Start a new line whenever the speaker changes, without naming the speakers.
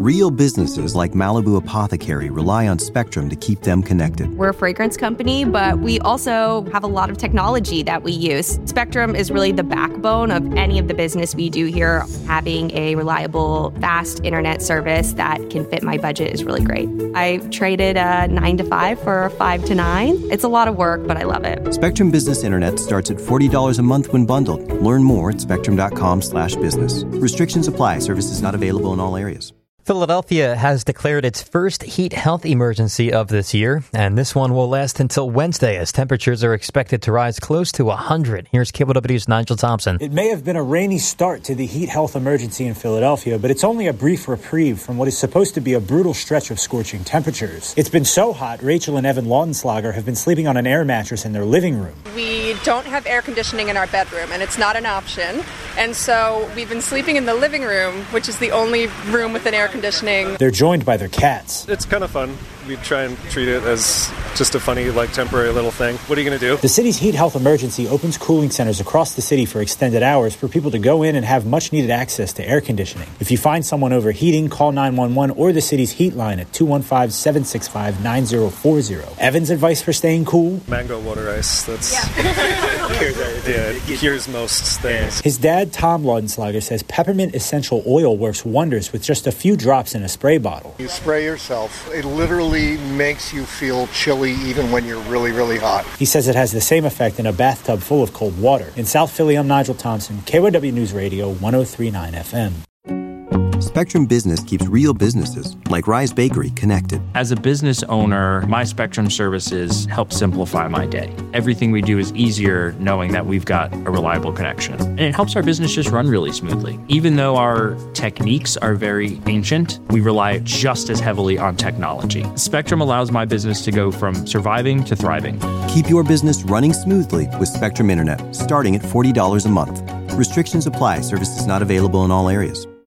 Real businesses like Malibu Apothecary rely on Spectrum to keep them connected.
We're a fragrance company, but we also have a lot of technology that we use. Spectrum is really the backbone of any of the business we do here. Having a reliable, fast internet service that can fit my budget is really great. I traded a 9 to 5 for a 5 to 9. It's a lot of work, but I love it.
Spectrum Business Internet starts at $40 a month when bundled. Learn more at spectrum.com/business. Restrictions apply. Services not available in all areas.
Philadelphia has declared its first heat health emergency of this year, and this one will last until Wednesday as temperatures are expected to rise close to 100. Here's KYW's Nigel Thompson.
It may have been a rainy start to the heat health emergency in Philadelphia, but it's only a brief reprieve from what is supposed to be a brutal stretch of scorching temperatures. It's been so hot, Rachel and Evan Laudenslager have been sleeping on an air mattress in their living room.
We don't have air conditioning in our bedroom, and it's not an option. And so we've been sleeping in the living room, which is the only room with an air conditioning.
They're joined by their cats.
It's kind of fun. We try and treat it as just a funny, temporary little thing. What are you going to do?
The city's heat health emergency opens cooling centers across the city for extended hours for people to go in and have much-needed access to air conditioning. If you find someone overheating, call 911 or the city's heat line at 215-765-9040. Evan's advice for staying cool?
Mango water ice. That's it cures most things.
His dad, Tom Laudenslager, says peppermint essential oil works wonders with just a few drops in a spray bottle.
You spray yourself. It literally makes you feel chilly even when you're really, really hot.
He says it has the same effect in a bathtub full of cold water. In South Philly, I'm Nigel Thompson, KYW News Radio, 103.9 FM.
Spectrum Business keeps real businesses, like Rise Bakery, connected.
As a business owner, my Spectrum services help simplify my day. Everything we do is easier knowing that we've got a reliable connection. And it helps our business just run really smoothly. Even though our techniques are very ancient, we rely just as heavily on technology. Spectrum allows my business to go from surviving to thriving.
Keep your business running smoothly with Spectrum Internet, starting at $40 a month. Restrictions apply. Services not available in all areas.